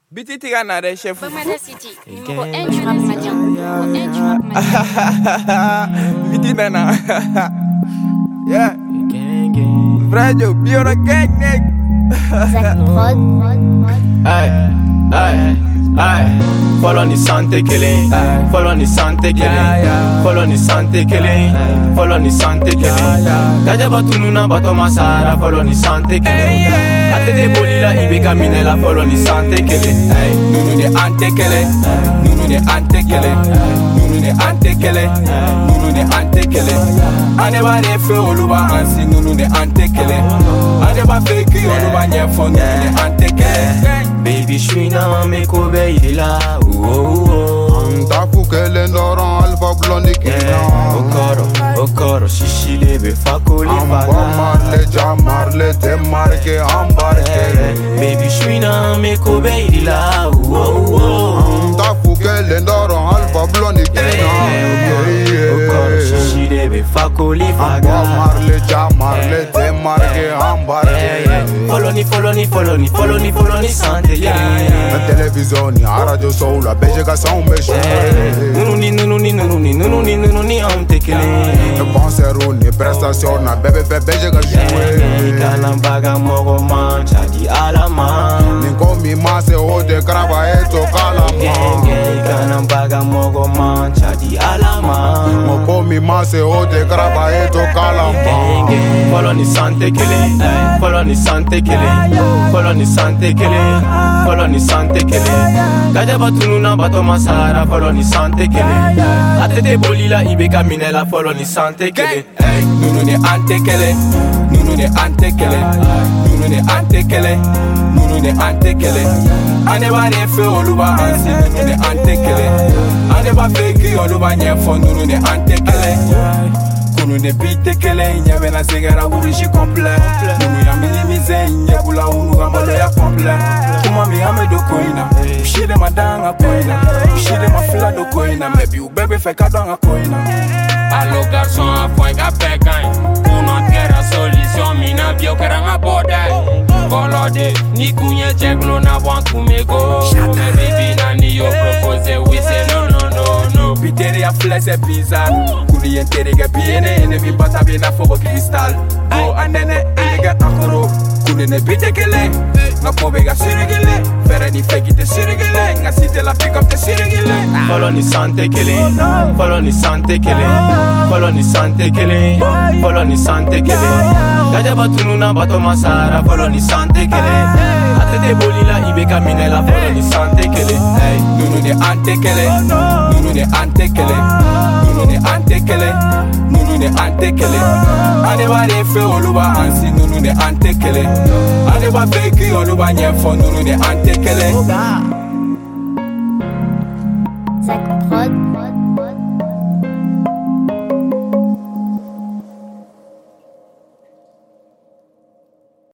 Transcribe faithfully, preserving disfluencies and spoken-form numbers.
Biti tiga na de chef. Bamada City. Numéro un du rap malien. Numéro un du rap malien. Biti bena. Yeah. Vradio, biora gang neck. Zach Prod. Ay, ay, ay. Follow ni sante killing. Follow ni sante killing. Follow ni sante killing. Follow ni sante killing. Kaja batunu na bato masara. Follow ni sante killing. Ate de bolila ibe kamine la. Follow ni sante killing. Nunu de ante kele. Nunu de ante kele. Nunu de ante kele. Nunu de ante kele. Ane ba ne fe oluba ansi. Nunu de ante kele. Ane ba fake oluba nyefo. Nunu de ante kele. Baby shwina me kobe ila. Tafu kele ndoron alfa blondi kina Okoro, okoro, shishi lebe fakoli Amba faga marle jamarle te marke ambarke Baby shwina me kobe ila Tafu kele ndoron alfa blondi kina Okoro, shishi lebe fakoli faga Amba marle jamarle te marke ambarke Follow ni, follow ni, follow ni, follow ni, follow ni sante Na televisioni, a radio soul, a beje ka sa umbe Nununi, nununi, nununi, nununi, nununi, am tekele Ne concert ni prestation na bebe fe beje ka jouer Kana baga mogo man, chadi alama Ni komi mase o de kraba eto kalama Kana baga mogo man, chadi alama Mo komi mase o de kraba eto kalama Follow ni sante kele, follow ni sante kele, follow ni sante kele, follow ni sante kele. Kaja batunu na bato masara, follow ni sante kele. Ate de bolila ibe kamine la, follow ni sante kele. Nunu ne ante kele, nunu ne ante kele, nunu ne ante kele, nunu ne ante kele. Ane ba ne fe oluba ansi, nunu ne ante kele. Ane ba fake oluba nyefo, nunu ne ante kele. Kunu ne bite kele, nyebe na segera urishi komple. Nunu ya minimize, nyebula unu gamalo ya komple. Kuma mi ame do koina, ushide madanga koina. Ushide mafila do koina, maybe ubebe feka donga koina. Allo garçon a point ka pegan. Pour notre guerre solution, mina bio keranga bodai. Volode, ni kunye cheklo na wan kumego. Me baby na ni yo propose, we say no no no no. Piteri ya fles e bizarre. Kuni yentere ge biene, ene mi bata bina fogo kristal. Go anene, ene ge akoro. Kuni ne bite kele, nga kobe ga sirigile. Fere ni feki te sirigile, nga site la pick up te sirigile. Follow ni sante kele, follow ni sante kele, follow ni sante kele, follow ni sante kele. Kaja batunu na bato masara, follow ni sante kele. Ate de bolila ibe kamine la, follow ni sante kele. Nunu ne ante kele, nunu ne ante kele, nunu ne ante kele, nunu ne ante kele. Ane ba ne fe oluba ansi, nunu ne ante kele. Ane ba fake oluba nyefo, nunu ne ante kele.